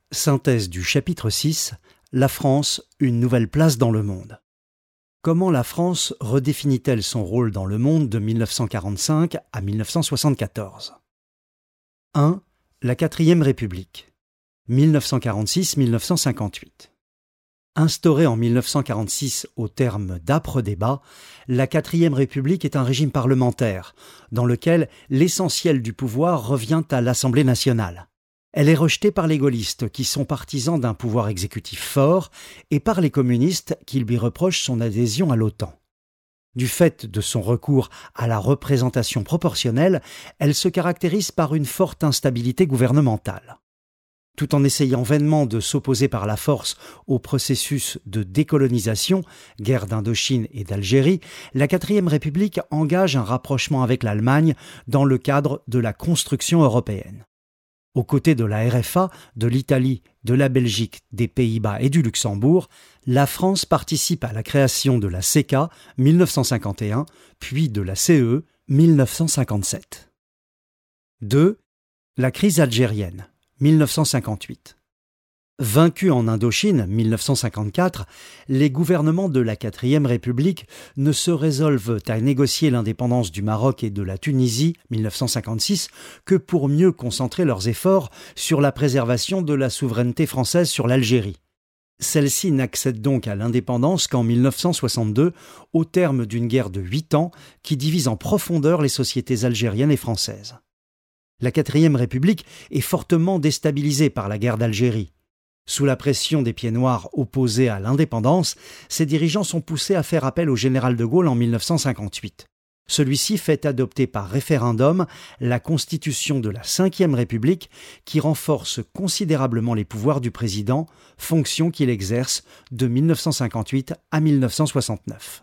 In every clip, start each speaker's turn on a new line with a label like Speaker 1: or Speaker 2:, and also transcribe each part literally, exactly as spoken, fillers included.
Speaker 1: Synthèse du chapitre six, La France, une nouvelle place dans le monde. Comment la France redéfinit-elle son rôle dans le monde de mille neuf cent quarante-cinq à mille neuf cent soixante-quatorze? un. La quatrième République. mille neuf cent quarante-six à mille neuf cent cinquante-huit. Instaurée en mille neuf cent quarante-six au terme d'âpres débats, la quatrième République est un régime parlementaire, dans lequel l'essentiel du pouvoir revient à l'Assemblée nationale. Elle est rejetée par les gaullistes, qui sont partisans d'un pouvoir exécutif fort, et par les communistes, qui lui reprochent son adhésion à l'OTAN. Du fait de son recours à la représentation proportionnelle, elle se caractérise par une forte instabilité gouvernementale. Tout en essayant vainement de s'opposer par la force au processus de décolonisation, guerre d'Indochine et d'Algérie, la quatrième République engage un rapprochement avec l'Allemagne dans le cadre de la construction européenne. Aux côtés de la R F A, de l'Italie, de la Belgique, des Pays-Bas et du Luxembourg, la France participe à la création de la C E C A mille neuf cent cinquante et un, puis de la C E E mille neuf cent cinquante-sept. deux. La crise algérienne, mille neuf cent cinquante-huit. Vaincus en Indochine, mille neuf cent cinquante-quatre, les gouvernements de la quatrième République ne se résolvent à négocier l'indépendance du Maroc et de la Tunisie, mille neuf cent cinquante-six, que pour mieux concentrer leurs efforts sur la préservation de la souveraineté française sur l'Algérie. Celle-ci n'accède donc à l'indépendance qu'en mille neuf cent soixante-deux, au terme d'une guerre de huit ans qui divise en profondeur les sociétés algériennes et françaises. La quatrième République est fortement déstabilisée par la guerre d'Algérie. Sous la pression des pieds noirs opposés à l'indépendance, ses dirigeants sont poussés à faire appel au général de Gaulle en mille neuf cent cinquante-huit. Celui-ci fait adopter par référendum la constitution de la cinquième République qui renforce considérablement les pouvoirs du président, fonction qu'il exerce de mille neuf cent cinquante-huit à mille neuf cent soixante-neuf.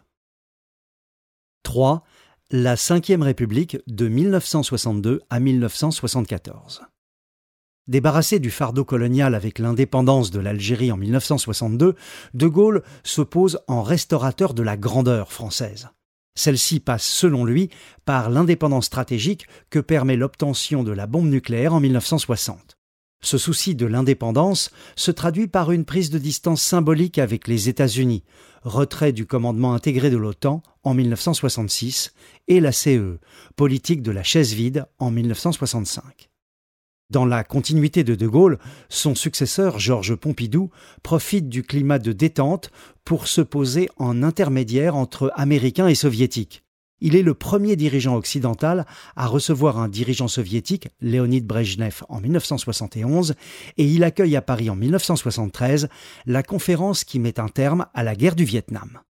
Speaker 1: trois. La cinquième République de mille neuf cent soixante-deux à mille neuf cent soixante-quatorze. Débarrassé du fardeau colonial avec l'indépendance de l'Algérie en mille neuf cent soixante-deux, De Gaulle se pose en restaurateur de la grandeur française. Celle-ci passe, selon lui, par l'indépendance stratégique que permet l'obtention de la bombe nucléaire en mille neuf cent soixante. Ce souci de l'indépendance se traduit par une prise de distance symbolique avec les États-Unis, retrait du commandement intégré de l'OTAN en mille neuf cent soixante-six et la C E E, politique de la chaise vide en mille neuf cent soixante-cinq. Dans la continuité de De Gaulle, son successeur Georges Pompidou profite du climat de détente pour se poser en intermédiaire entre Américains et Soviétiques. Il est le premier dirigeant occidental à recevoir un dirigeant soviétique, Léonid Brejnev, en mille neuf cent soixante et onze, et il accueille à Paris en mille neuf cent soixante-treize la conférence qui met un terme à la guerre du Vietnam.